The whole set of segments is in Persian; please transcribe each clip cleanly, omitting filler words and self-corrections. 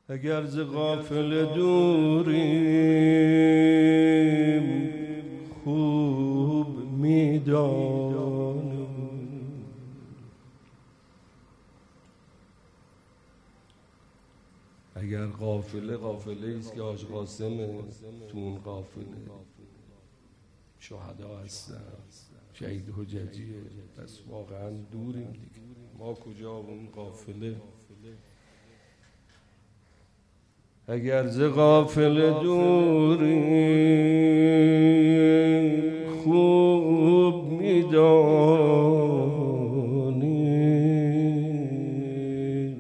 اگر ز غافل دوریم خوب میدانیم اگر قافله است که حاج قاسم تو اون قافله شهدا هستن، شهید حججیه، پس واقعا دوریم دیگه. ما کجا اون قافله؟ اگر ز غافل دوریم خوب میدانیم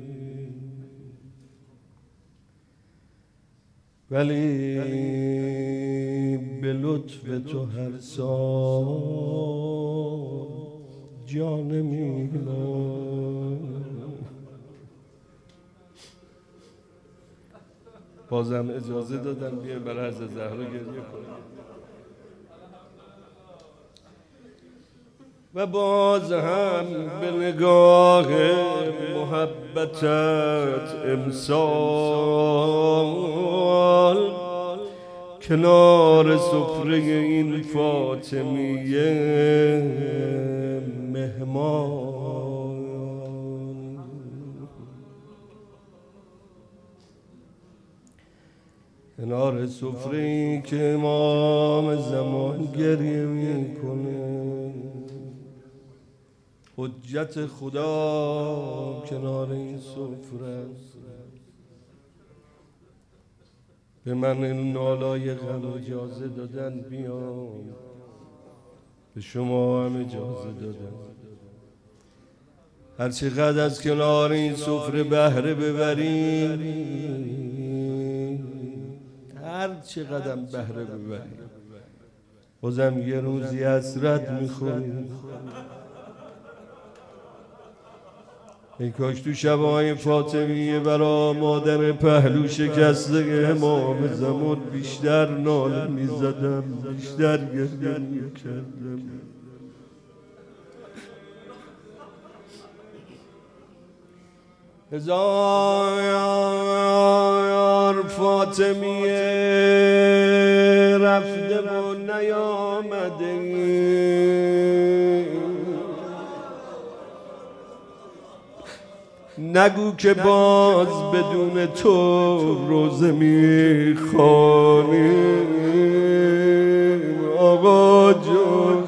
ولی به لطف تو هر سال جان می‌مانیم. بازم اجازه دادن بیایم برای حضرت زهرا گریه کنیم و باز هم به نگاه محبتت امسال کنار سفره این فاطمیه مهمان، کنار سفره‌ای که امام زمان گریه میکنه، حجت خدا کنار این سفره است. به من این نالای غم اجازه دادن بیام، به شما هم اجازه دادن هرچقدر از کنار این سفره بهره ببریم، هر چقدر بهره ببریم بازم یه روزی حسرت میخوریم. ای کاش تو شبهای فاطمیه برا مادر پهلو شکسته امام زمان بیشتر ناله میزدم، بیشتر گریه میکردم. هزار فاطمیه رفته و نیامده، نگو که باز بدون تو روزه میخوانیم. آقا جون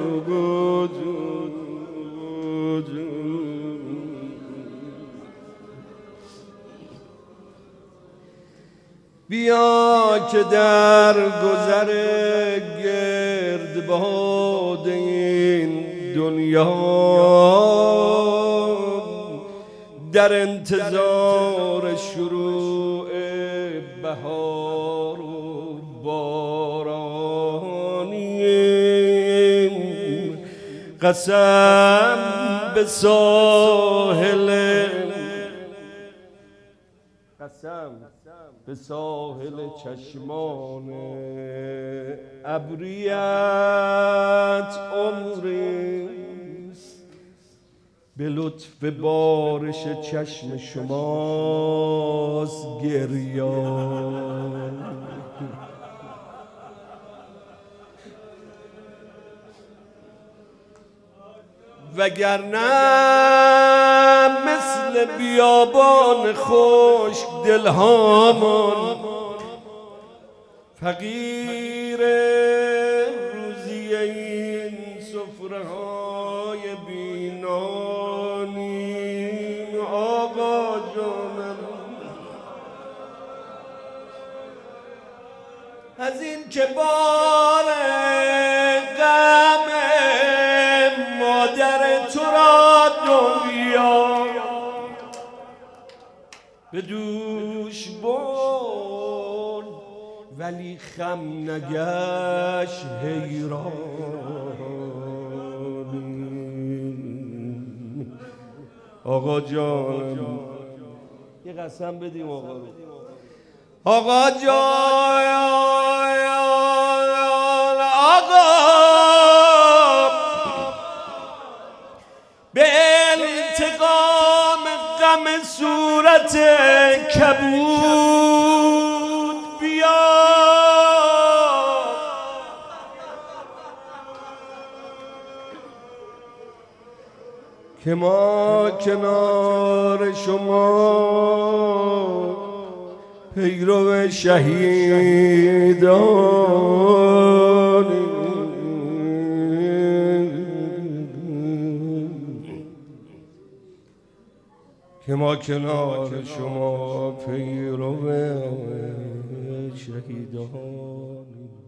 بیا که در گذر گردباد این دنیا در انتظار شروع بهار و بارانیم. قسم به ساحل چشمان ابریت عمریست، به لطف بارش چشم شماست گریان. وگرنه مثل بیابان خشک دلهامان فقیر روزی این سفره های بینانیم. آقا جانم از این که بار غم مادر تو را دنیا به دوش برد ولی خم نگشت حیران. آقا جانم یه قسم بدیم آقا رو. آقا جان آقا به انتقام غم صورت صورت کبود بیا که ما کنار شما پیرو شهیدانیم که ما کنار شما پیرو شهیدانیم